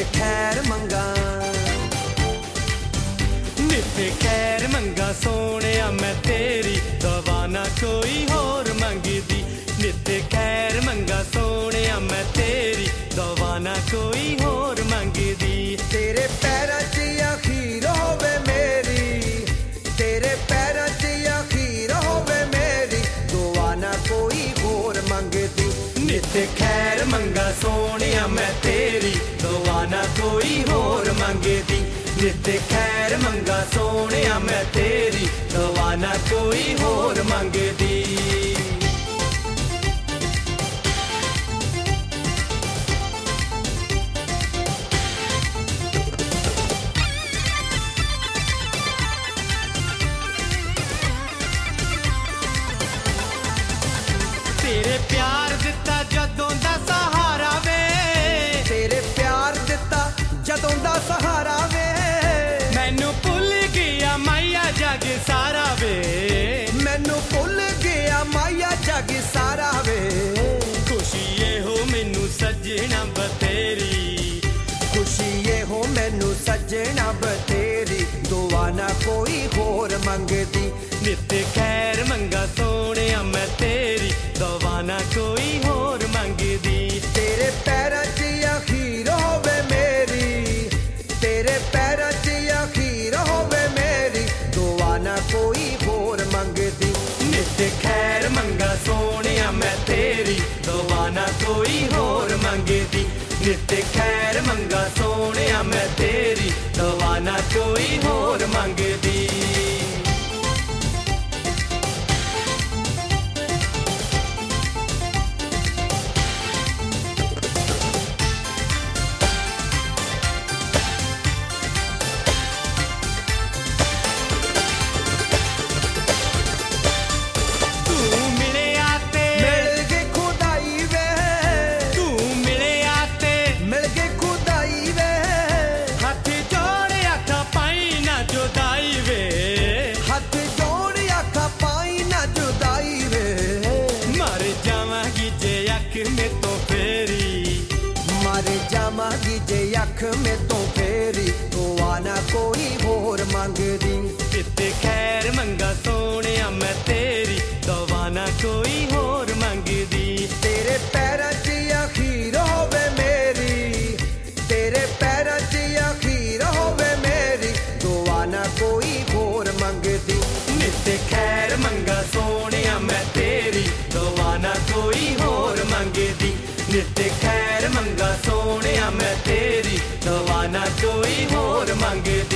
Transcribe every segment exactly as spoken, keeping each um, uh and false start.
खैर मंगा नित खैर मंगा सोहणिया मैं तेरी दवा ना कोई होर मंगदी नित खैर मंगा सोहणिया मैं तेरी दवा ना कोई होर मंगदी तेरे पैरां च अखीर होवे मेरी तेरे पैरां च अखीर होवे मेरी दुआ ना कोई होर मंगदी नित खैर मंगा सोहणिया मैं तेरी दुआ ना कोई होर मंगदी नित खैर मंगा सोहणिया मैं तेरी दुआ ना कोई होर मंगदी तेरे प्यार दिता जदों दा सहारा वे तेरे प्यार दिता जदों दा सहारा वे मैनू भुल गया माया जग सारा वे मैनू भुल गया माया जग सारा वे खुशी ये हो मैनू सजना बतेरी खुशी ये हो मैनू सजना बतेरी दुआ ना कोई होर मंगदी नित खैर मंगा सोहणिया मैं तेरी दुआ ना कोई होर मंगदी तेरे पैरां च अखीर होवे मेरी तेरे पैरां च अखीर होवे मेरी दुआ ना कोई होर मंगदी नित खैर मंगा सोहणिया मैं तेरी दुआ ना कोई होर मंगदी नित खैर मंगा सोहणिया मैं तेरी दुआ ना कोई होर मंगदी जावांगी जे अख में तो फेरी दुआ ना कोई होर मंगदी नित खैर मंगा सोहणिया मैं तेरी दुआ ना कोई होर मंगदी तेरे पैरां च अखीर होवे मेरी तेरे पैरां च अखीर होवे मेरी दुआ ना कोई होर मंगदी नित खैर मंगा सोहणिया मैं तेरी दुआ ना कोई होर मंगदी नित खैर मंगा सोहणिया मैं तेरी दुआ ना कोई होर मंगदी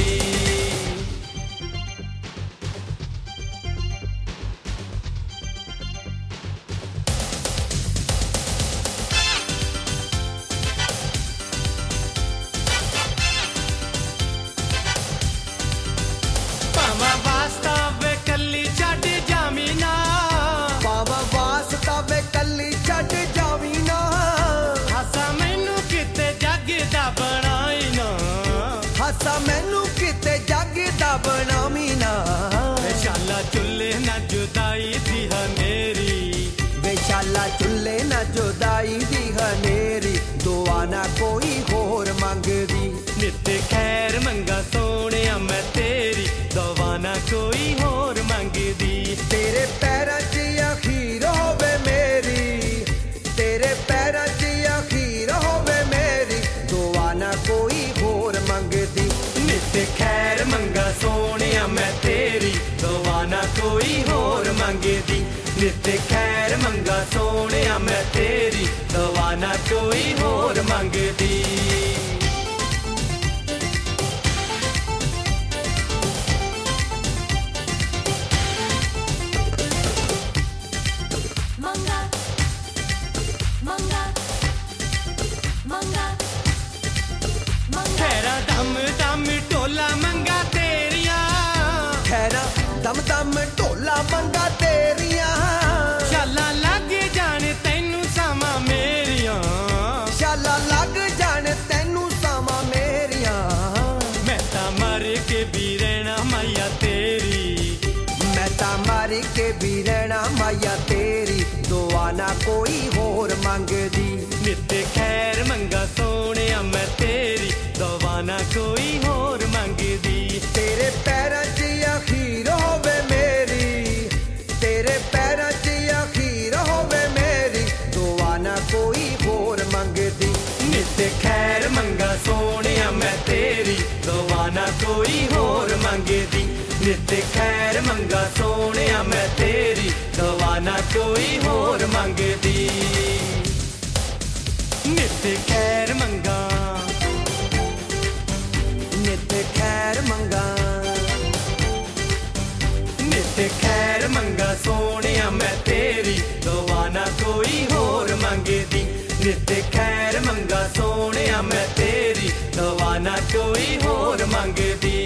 पावा वास्ता वे कल्ली छड्ड जावी ना पावा वास्ता वे कल्ली छड्ड जावी ना हासा मैनू किते जग दा बनाई ना हासा मैनू किते जग दा बनावी ना शाला चुल्ले ना जुदाई दी हनेरी बेशाला चुल्ले ना जुदाई दी हनेरी दुआ ना कोई होर मंगदी नित खैर मंगा सोहणिया मैं तेरी दुआ ना कोई होर मंगदी तेरे पैरां च अखीर होवे मेरी तेरे पैरां च अखीर होवे मेरी दुआ ना कोई होर मंगदी नित खैर मंगा सोहणिया मैं तेरी दुआ ना कोई होर मंगदी नित खैर मंगा सोहणिया मैं तेरी दुआ ना कोई होर मंगदी मंगा मंगा मंगा खैरा दम दम टोला मंगा तेरिया खैरा दम दम ढोला मंगा तेरिया शाला लग जान तैनू सामा मेरिया शाला लग जान तैनू सामा मेरिया मैं ता मर के भी रहना माया तेरी मैं ता मर के भी रहना माया तेरी दुआ ना कोई होर मंगदी ਨਿਤ ਖੈਰ ਮੰਗਾ ਸੋਹਣਿਆ ਮੈਂ ਤੇਰੀ ਦਵਾ ਨਾ ਕੋਈ ਹੋਰ ਮੰਗਦੀ ਤੇਰੇ ਪੈਰਾਂ 'ਚ ਅਖੀਰ ਹੋਵੇ ਮੇਰੀ ਤੇਰੇ ਪੈਰਾਂ 'ਚ ਅਖੀਰ ਹੋਵੇ ਮੇਰੀ ਦੁਆ ਨਾ ਕੋਈ ਹੋਰ ਮੰਗਦੀ ਨਿਤ ਖੈਰ ਮੰਗਾ ਸੋਹਣਿਆ ਮੈਂ ਤੇਰੀ ਦਵਾ ਨਾ ਕੋਈ ਹੋਰ ਮੰਗਦੀ ਨਿਤ ਖੈਰ ਮੰਗਾ ਸੋਹਣਿਆ ਮੈਂ ਤੇਰੀ ਦਵਾ ਨਾ ਕੋਈ ਹੋਰ ਮੰਗਦੀ ਨਿਤ ਖੈਰ ਮੰਗਾ ਨਿਤ ਖੈਰ ਮੰਗਾ ਨਿਤ ਖੈਰ ਮੰਗਾ ਸੋਹਣਿਆ ਮੈਂ ਤੇਰੀ ਦਵਾ ਨਾ ਕੋਈ ਹੋਰ ਮੰਗਦੀ ਨਿਤ ਖੈਰ ਮੰਗਾ ਸੋਹਣਿਆ ਮੈਂ ਤੇਰੀ ਦਵਾ ਨਾ ਕੋਈ ਹੋਰ ਮੰਗਦੀ